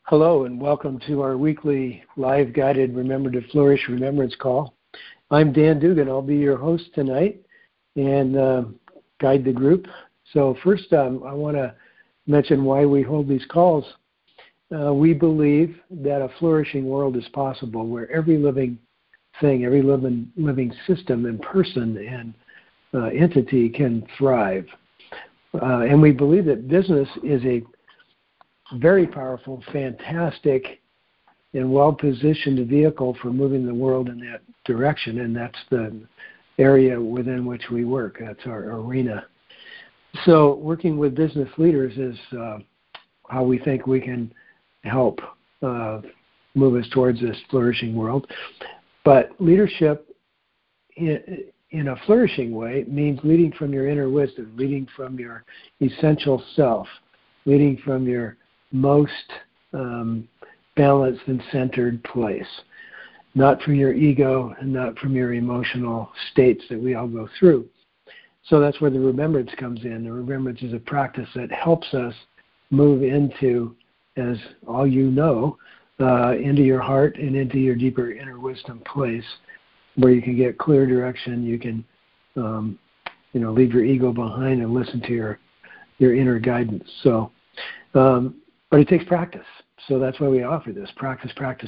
Hello and welcome to our weekly live guided Remember to Flourish Remembrance Call. I'm Dan Dugan. I'll be your host tonight and guide the group. So first I want to mention why we hold these calls. We believe that a flourishing world is possible where every living thing, every living system and person and entity can thrive. And we believe that business is a very powerful, fantastic, and well-positioned vehicle for moving the world in that direction, and that's the area within which we work. That's our arena. So working with business leaders is how we think we can help move us towards this flourishing world. But leadership in a flourishing way means leading from your inner wisdom, leading from your essential self, leading from your most balanced and centered place, not from your ego and not from your emotional states that we all go through. So that's where the remembrance comes in. The remembrance is a practice that helps us move into, as all you know, into your heart and into your deeper inner wisdom place where you can get clear direction. You can leave your ego behind and listen to your inner guidance. So but it takes practice. So that's why we offer this. Practice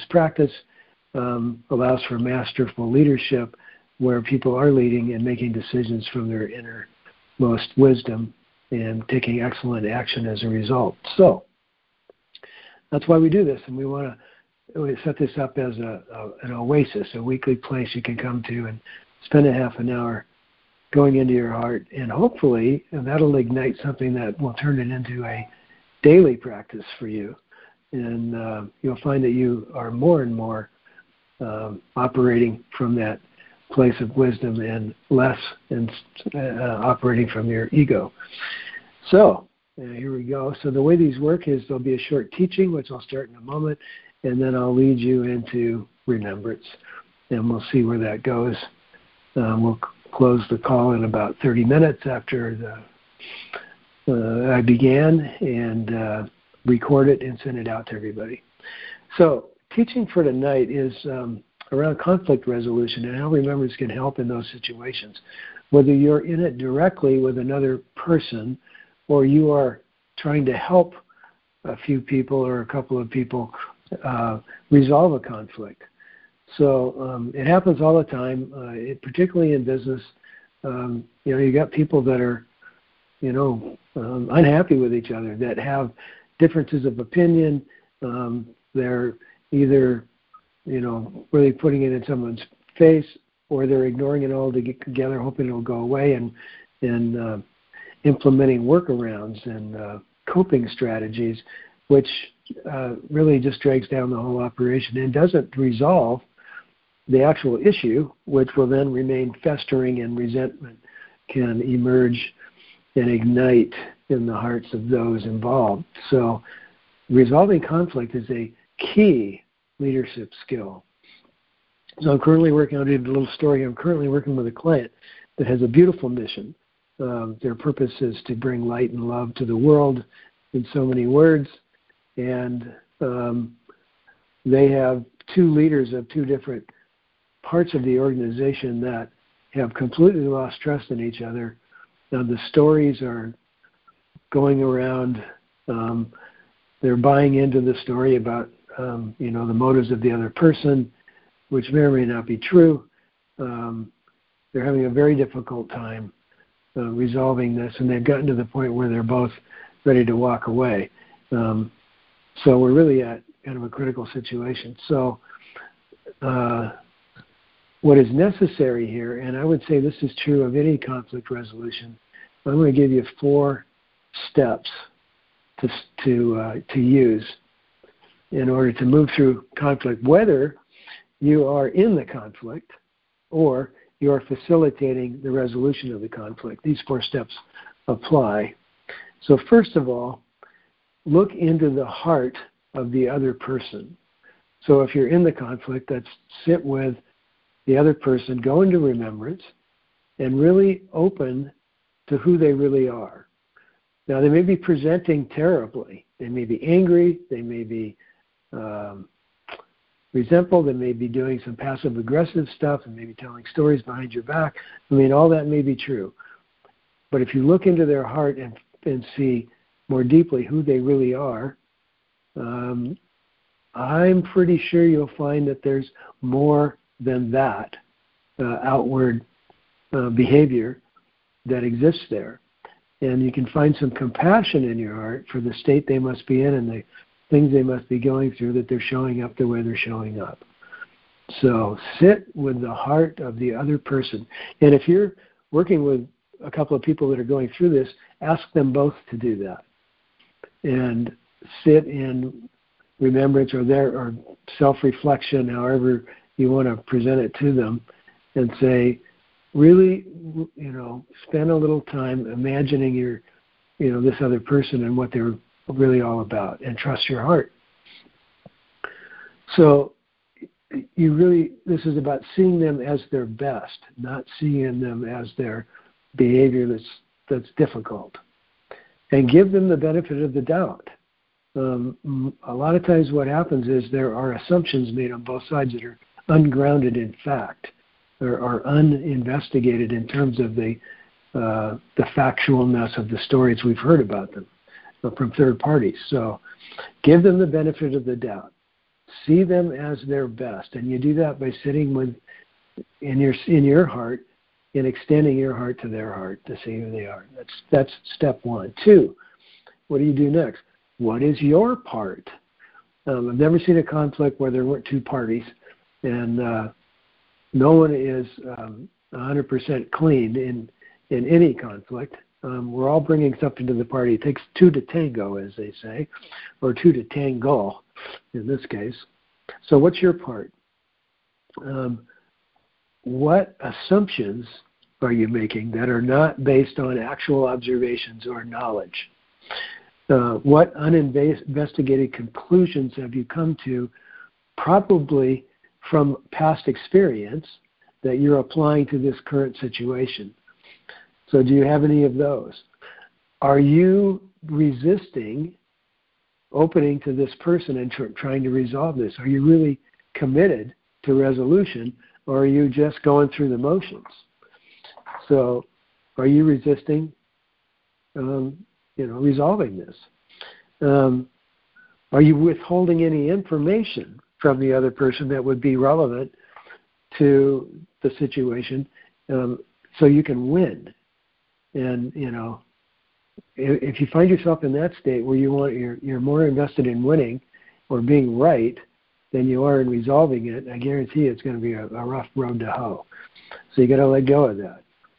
allows for masterful leadership where people are leading and making decisions from their innermost wisdom and taking excellent action as a result. So that's why we do this. And we set this up as an oasis, a weekly place you can come to and spend a half an hour going into your heart. And hopefully that'll ignite something that will turn it into a daily practice for you, and you'll find that you are more and more operating from that place of wisdom and less operating from your ego. So here we go. So the way these work is there'll be a short teaching, which I'll start in a moment, and then I'll lead you into remembrance, and we'll see where that goes. We'll close the call in about 30 minutes after I began and record it and send it out to everybody. So teaching for tonight is around conflict resolution and how remembrance can help in those situations. Whether you're in it directly with another person or you are trying to help a few people or a couple of people resolve a conflict. So it happens all the time, particularly in business. You got people that are unhappy with each other, that have differences of opinion. They're either, really putting it in someone's face, or they're ignoring it all together, hoping it'll go away, and implementing workarounds and coping strategies, which really just drags down the whole operation and doesn't resolve the actual issue, which will then remain festering, and resentment can emerge and ignite in the hearts of those involved. So resolving conflict is a key leadership skill. So I'm currently working, I'll give a little story. I'm currently working with a client that has a beautiful mission. Their purpose is to bring light and love to the world in so many words. And they have two leaders of two different parts of the organization that have completely lost trust in each other. Now, the stories are going around. They're buying into the story about, the motives of the other person, which may or may not be true. They're having a very difficult time resolving this, and they've gotten to the point where they're both ready to walk away. So we're really at kind of a critical situation. So what is necessary here, and I would say this is true of any conflict resolution, I'm going to give you 4 steps to use in order to move through conflict, whether you are in the conflict or you are facilitating the resolution of the conflict. These 4 steps apply. So first of all, look into the heart of the other person. So if you're in the conflict, that's sit with the other person, go into remembrance, and really open to who they really are. Now, they may be presenting terribly. They may be angry. They may be resentful. They may be doing some passive-aggressive stuff and maybe telling stories behind your back. I mean, all that may be true. But if you look into their heart and see more deeply who they really are, I'm pretty sure you'll find that there's more than that outward behavior that exists there. And you can find some compassion in your heart for the state they must be in and the things they must be going through that they're showing up the way they're showing up. So sit with the heart of the other person. And if you're working with a couple of people that are going through this, ask them both to do that. And sit in remembrance or self-reflection, however you want to present it to them, and say, really, spend a little time imagining this other person and what they're really all about, and trust your heart. So this is about seeing them as their best, not seeing them as their behavior that's difficult. And give them the benefit of the doubt. A lot of times what happens is there are assumptions made on both sides that are ungrounded in fact, or are uninvestigated in terms of the factualness of the stories we've heard about them from third parties. So give them the benefit of the doubt. See them as their best. And you do that by sitting in your heart and extending your heart to their heart to see who they are. That's step one. 2, what do you do next? What is your part? I've never seen a conflict where there weren't two parties, and no one is 100% clean in any conflict. We're all bringing something to the party. It takes 2 to tango, as they say, or 2 to tango in this case. So what's your part? What assumptions are you making that are not based on actual observations or knowledge? What uninvestigated conclusions have you come to, probably from past experience, that you're applying to this current situation? So do you have any of those? Are you resisting opening to this person and trying to resolve this? Are you really committed to resolution, or are you just going through the motions? So are you resisting resolving this? Are you withholding any information from the other person that would be relevant to the situation so you can win? And, if you find yourself in that state where you're more invested in winning or being right than you are in resolving it, I guarantee it's going to be a rough road to hoe. So you got to let go of that.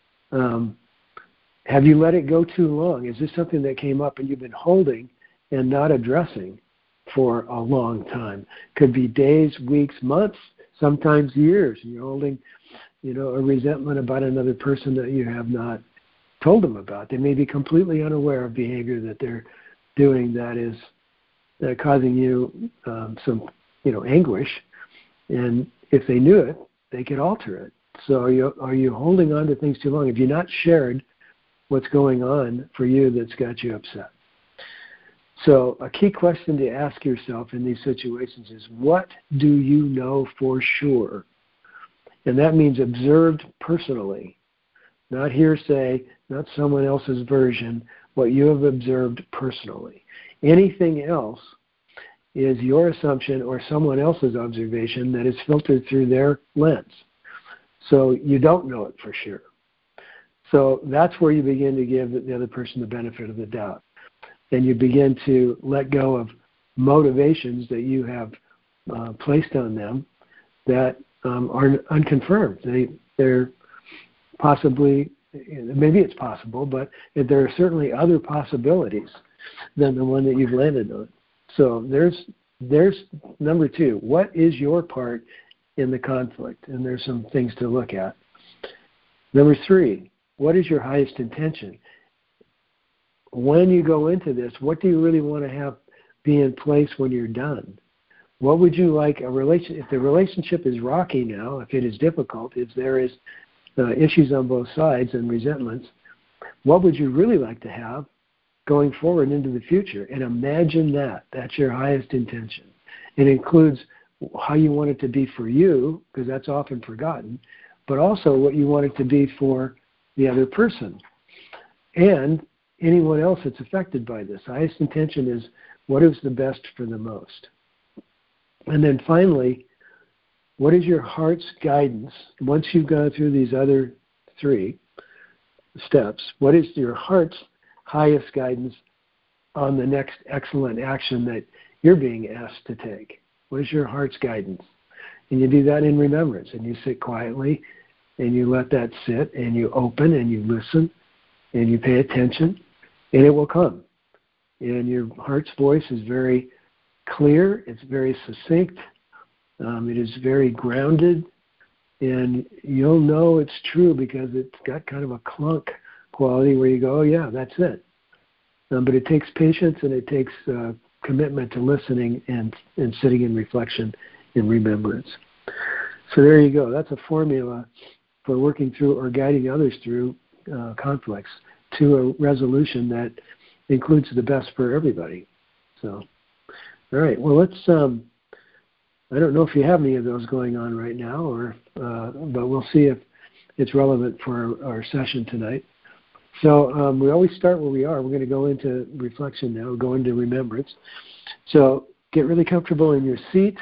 Have you let it go too long? Is this something that came up and you've been holding and not addressing for a long time? Could be days, weeks, months, sometimes years. You're holding, a resentment about another person that you have not told them about. They may be completely unaware of behavior that they're doing that is causing you some, anguish. And if they knew it, they could alter it. So are you holding on to things too long? Have you not shared what's going on for you that's got you upset? So a key question to ask yourself in these situations is, what do you know for sure? And that means observed personally, not hearsay, not someone else's version, what you have observed personally. Anything else is your assumption or someone else's observation that is filtered through their lens. So you don't know it for sure. So that's where you begin to give the other person the benefit of the doubt. And you begin to let go of motivations that you have placed on them that are unconfirmed. They're possibly, maybe it's possible, but there are certainly other possibilities than the one that you've landed on. So there's number 2. What is your part in the conflict? And there's some things to look at. Number 3, what is your highest intention? When you go into this, what do you really want to have be in place when you're done? What would you like if the relationship is rocky now, if it is difficult, if there is issues on both sides and resentments, what would you really like to have going forward into the future? And imagine that. That's your highest intention. It includes how you want it to be for you, because that's often forgotten, but also what you want it to be for the other person and anyone else that's affected by this. Highest intention is what is the best for the most. And then finally, what is your heart's guidance? Once you've gone through these other 3 steps, what is your heart's highest guidance on the next excellent action that you're being asked to take? What is your heart's guidance? And you do that in remembrance, and you sit quietly, and you let that sit, and you open, and you listen, and you pay attention, and it will come. And your heart's voice is very clear, it's very succinct, it is very grounded, and you'll know it's true because it's got kind of a clunk quality where you go, oh yeah, that's it. But it takes patience, and it takes commitment to listening and sitting in reflection and remembrance. So there you go. That's a formula for working through or guiding others through conflicts to a resolution that includes the best for everybody. So, all right. Well, let's. I don't know if you have any of those going on right now, or but we'll see if it's relevant for our session tonight. So we always start where we are. We're going to go into reflection now, go into remembrance. So get really comfortable in your seat.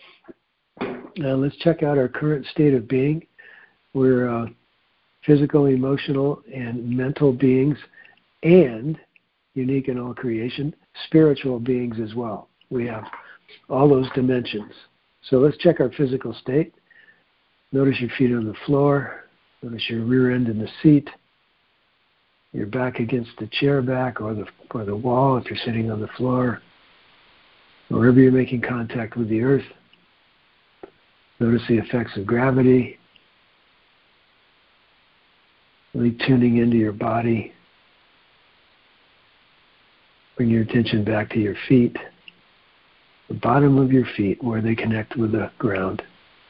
Let's check out our current state of being. We're physical, emotional, and mental beings, and unique in all creation, spiritual beings as well. We have all those dimensions. So let's check our physical state. Notice your feet on the floor. Notice your rear end in the seat. Your back against the chair back or the wall if you're sitting on the floor. Wherever you're making contact with the earth. Notice the effects of gravity. Really tuning into your body. Bring your attention back to your feet. The bottom of your feet where they connect with the ground.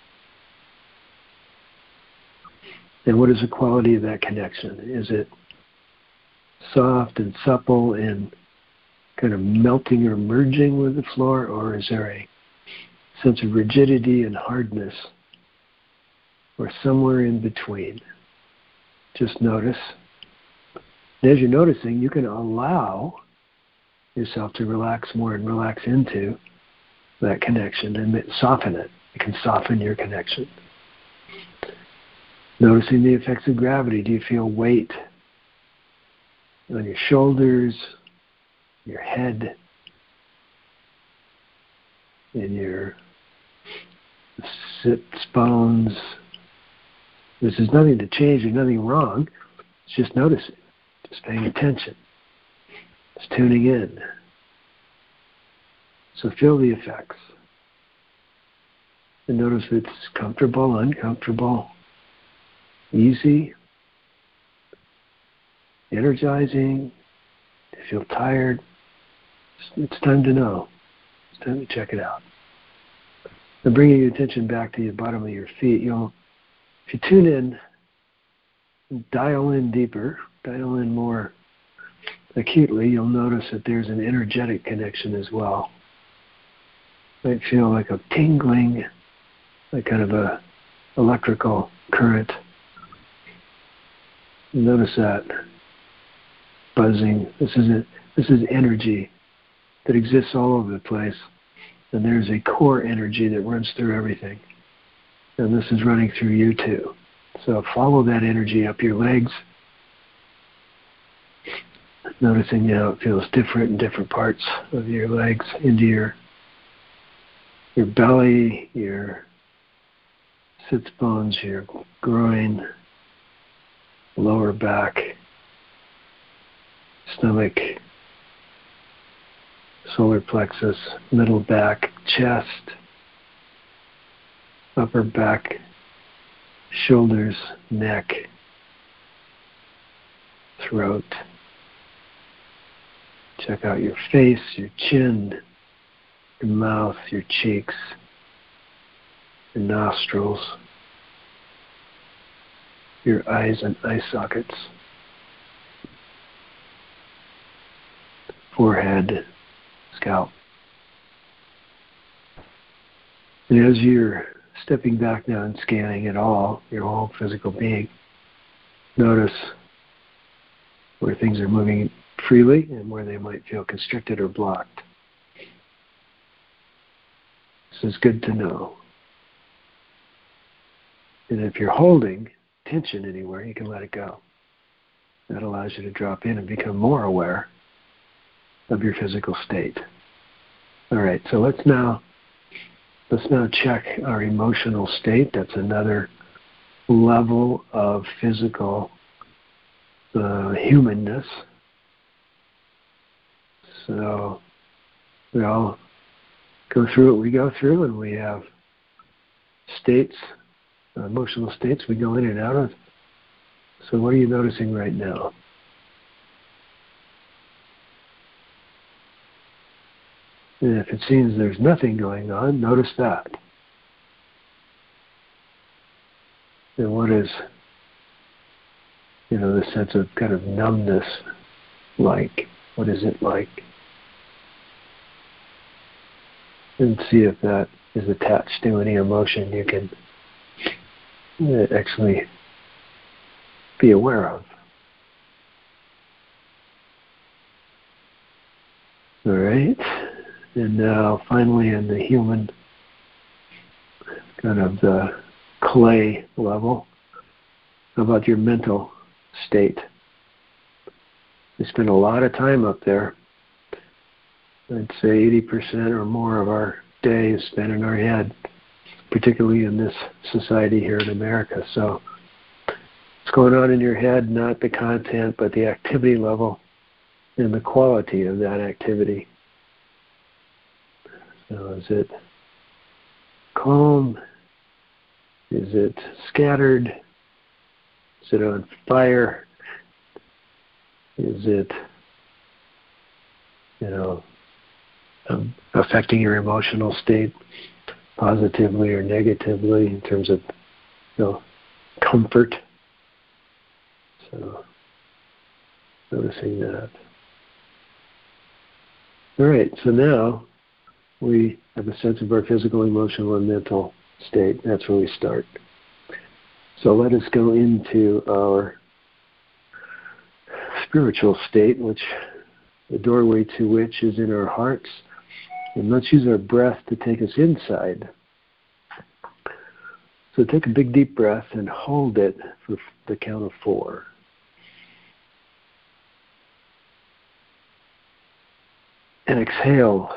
And what is the quality of that connection? Is it soft and supple and kind of melting or merging with the floor, or is there a sense of rigidity and hardness, or somewhere in between? Just notice. And as you're noticing, you can allow yourself to relax more and relax into that connection and soften it. It can soften your connection. Noticing the effects of gravity. Do you feel weight on your shoulders, your head, in your sits bones? This is nothing to change. There's nothing wrong. It's just noticing. Just paying attention. Just tuning in. So feel the effects. And notice if it's comfortable, uncomfortable, easy, energizing. Do you feel tired? It's time to know. It's time to check it out. And bringing your attention back to the bottom of your feet, if you tune in, dial in deeper, dial in more acutely, you'll notice that there's an energetic connection as well. You might feel like a tingling, like kind of a electrical current. Notice that buzzing. This is energy that exists all over the place, and there's a core energy that runs through everything, and this is running through you too. So follow that energy up your legs, noticing how it feels different in different parts of your legs, into your belly, your sits bones, your groin, lower back, stomach, solar plexus, middle back, chest, upper back, shoulders, neck, throat. Check out your face, your chin, your mouth, your cheeks, your nostrils, your eyes and eye sockets, forehead, scalp. And as you're stepping back now and scanning it all, your whole physical being, notice where things are moving freely and where they might feel constricted or blocked. This is good to know. And if you're holding tension anywhere, you can let it go. That allows you to drop in and become more aware of your physical state. All right, so let's now check our emotional state. That's another level of physical humanness. So we all go through what we go through, and we have states, emotional states we go in and out of. So what are you noticing right now? And if it seems there's nothing going on, notice that. And what is, the sense of kind of numbness like? What is it like? And see if that is attached to any emotion you can actually be aware of. All right. And now finally in the human, kind of the clay level, how about your mental state? We spend a lot of time up there. I'd say 80% or more of our day is spent in our head, particularly in this society here in America. So what's going on in your head, not the content, but the activity level and the quality of that activity. So is it calm? Is it scattered? Is it on fire? Is it, affecting your emotional state positively or negatively in terms of, comfort? So noticing that. All right, so now we have a sense of our physical, emotional, and mental state. That's where we start. So let us go into our spiritual state, which the doorway to which is in our hearts. And let's use our breath to take us inside. So take a big deep breath and hold it for the count of 4. And exhale.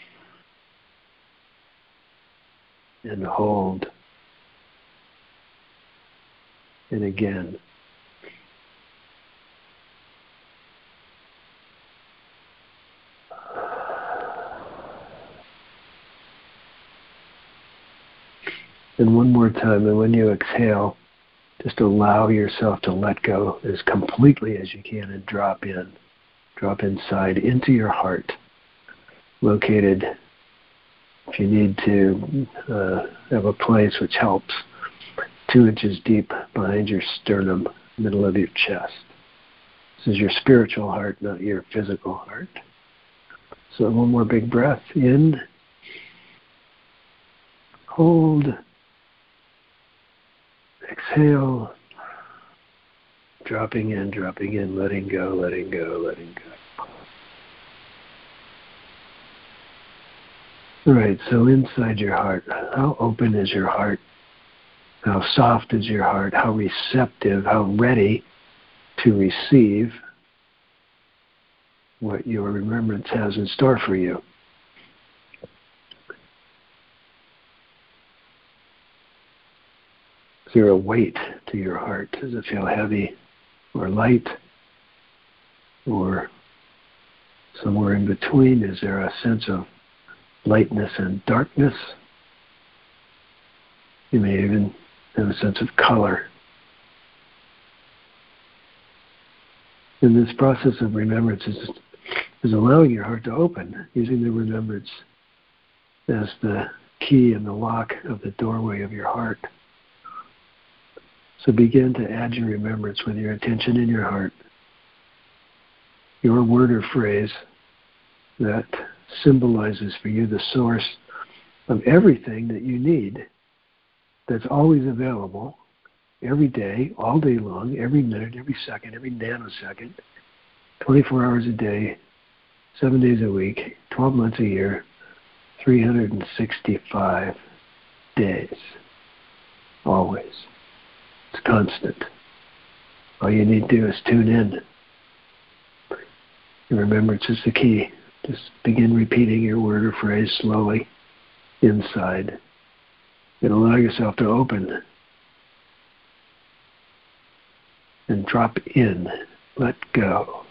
And hold. And again. And one more time, and when you exhale, just allow yourself to let go as completely as you can and drop in. Drop inside into your heart, located, if you need to have a place which helps, 2 inches deep behind your sternum, middle of your chest. This is your spiritual heart, not your physical heart. So one more big breath in, hold, exhale, dropping in, letting go, letting go, letting go. All right, so inside your heart, how open is your heart? How soft is your heart? How receptive, how ready to receive what your remembrance has in store for you? Is there a weight to your heart? Does it feel heavy or light or somewhere in between? Is there a sense of lightness and darkness? You may even have a sense of color. And this process of remembrance is allowing your heart to open, using the remembrance as the key and the lock of the doorway of your heart. So begin to add your remembrance with your attention in your heart, your word or phrase that symbolizes for you the source of everything that you need that's always available every day, all day long, every minute, every second, every nanosecond, 24 hours a day, 7 days a week, 12 months a year, 365 days. Always. It's constant. All you need to do is tune in. And remembrance is the key. Just begin repeating your word or phrase slowly inside and allow yourself to open and drop in. Let go.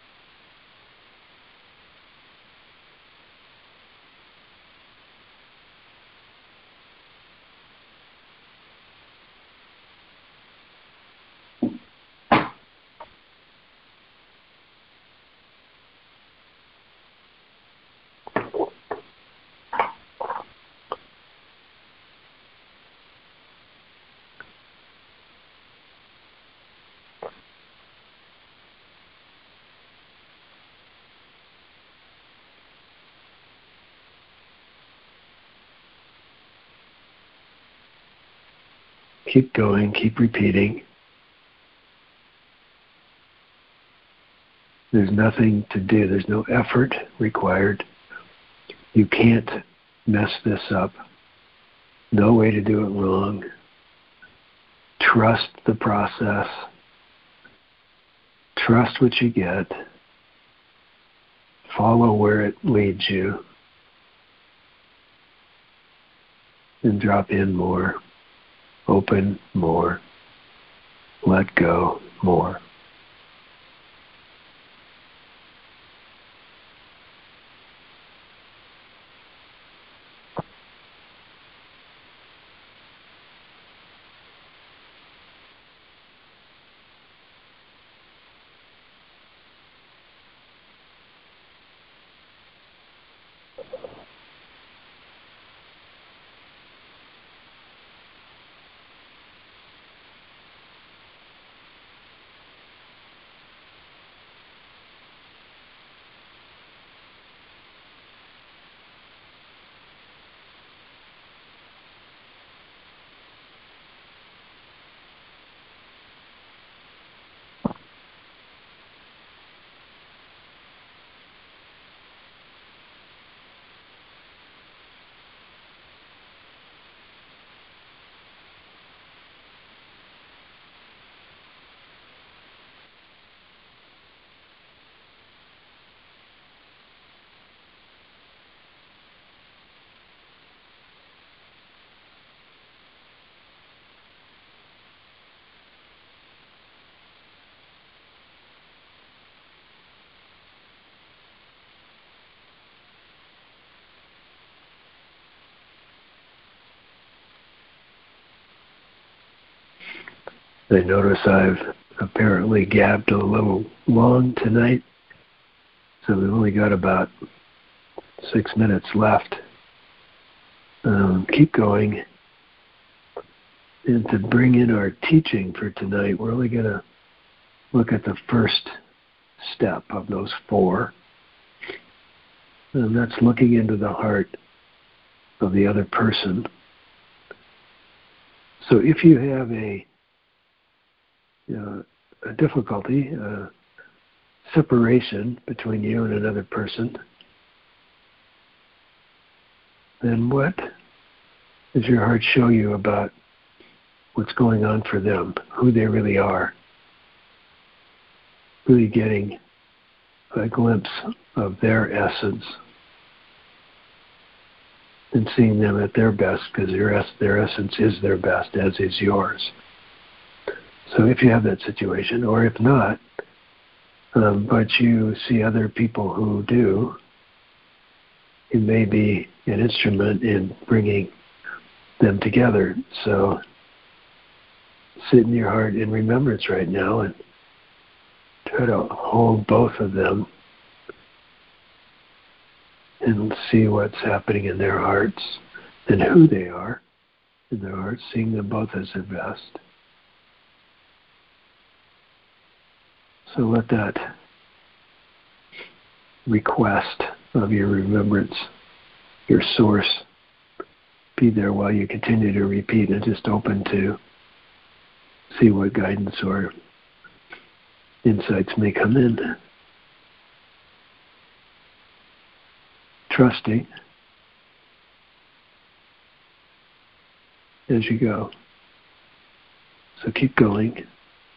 Keep going, keep repeating. There's nothing to do. There's no effort required. You can't mess this up. No way to do it wrong. Trust the process. Trust what you get. Follow where it leads you. And drop in more. Open more. Let go more. I notice I've apparently gabbed a little long tonight, so we've only got about 6 minutes left. Keep going. And to bring in our teaching for tonight, we're only going to look at the first step of those 4. And that's looking into the heart of the other person. So if you have a difficulty, a separation between you and another person, then what does your heart show you about what's going on for them, who they really are? Really getting a glimpse of their essence and seeing them at their best, because their essence is their best, as is yours. So if you have that situation, or if not, but you see other people who do, it may be an instrument in bringing them together. So sit in your heart in remembrance right now and try to hold both of them and see what's happening in their hearts and who they are in their hearts, seeing them both as their best. So let that request of your remembrance, your source, be there while you continue to repeat, and just open to see what guidance or insights may come in. Trusting as you go. So keep going.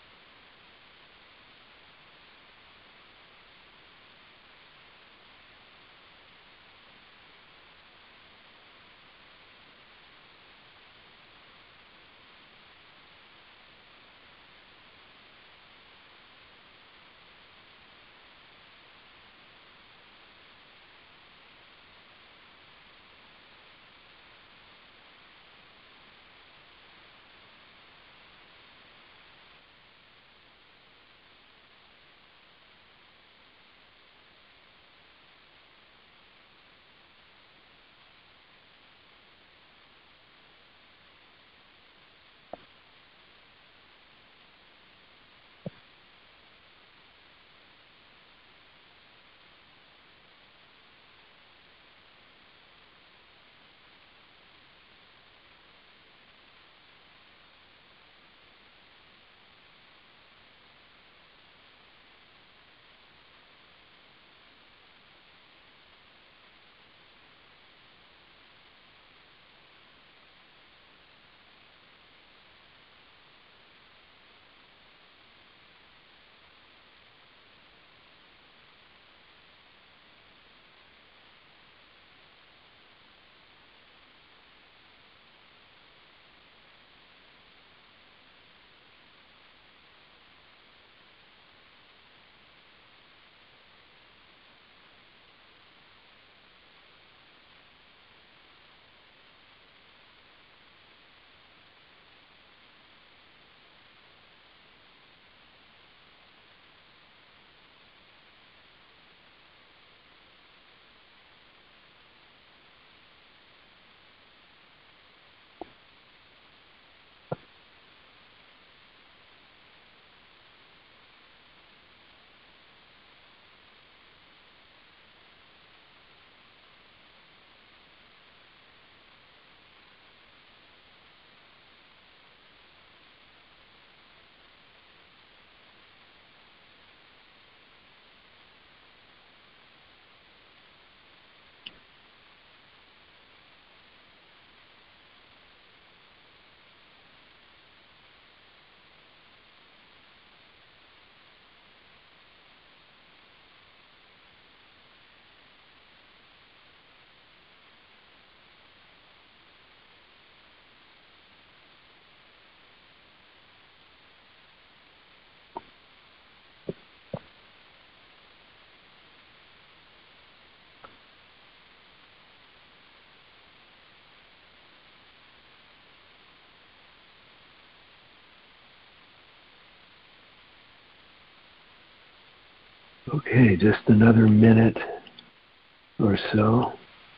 Okay, just another minute or so.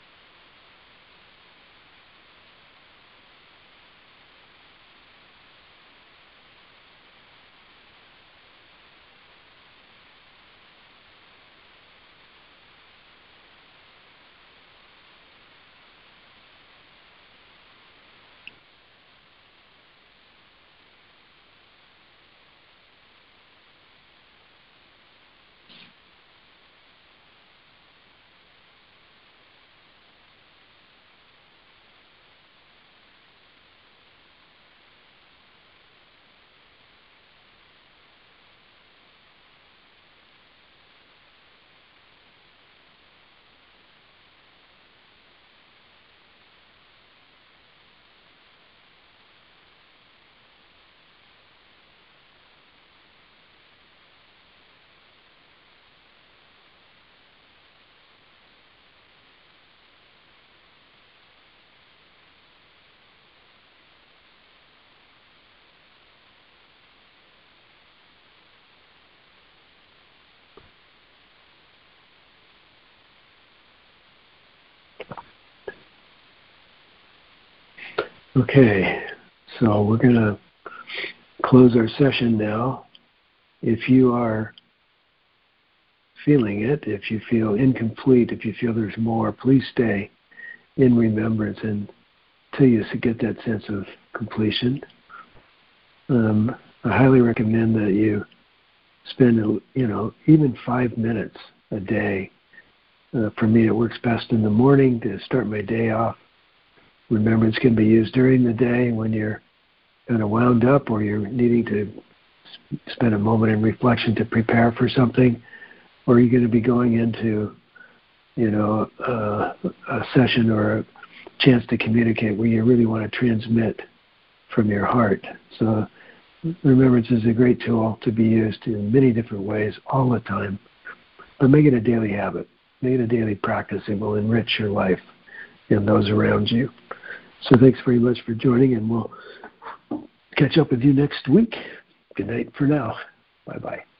Okay, so we're going to close our session now. If you are feeling it, if you feel incomplete, if you feel there's more, please stay in remembrance and to you to get that sense of completion. I highly recommend that you spend, even 5 minutes a day. For me, it works best in the morning to start my day off. Remembrance can be used during the day when you're kind of wound up or you're needing to spend a moment in reflection to prepare for something, or you're going to be going into, a session or a chance to communicate where you really want to transmit from your heart. So remembrance is a great tool to be used in many different ways all the time, but make it a daily habit. Make it a daily practice. It will enrich your life and those around you. So thanks very much for joining, and we'll catch up with you next week. Good night for now. Bye-bye.